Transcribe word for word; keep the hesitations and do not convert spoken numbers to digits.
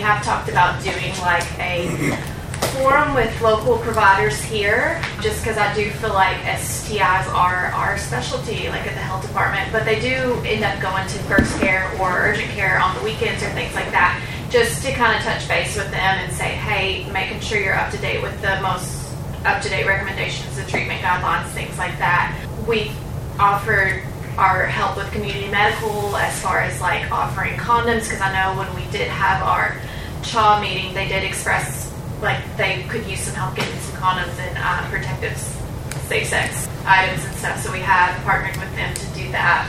have talked about doing like a forum with local providers here, just because I do feel like S T Is are our specialty, like at the health department, but they do end up going to first care or urgent care on the weekends or things like that, just to kind of touch base with them and say, hey, making sure you're up to date with the most up-to-date recommendations, the treatment guidelines, things like that. We offered our help with community medical as far as like offering condoms, because I know when we did have our C H A W meeting, they did express like they could use some help getting some condoms and uh, protective safe sex items and stuff. So we have partnered with them to do that.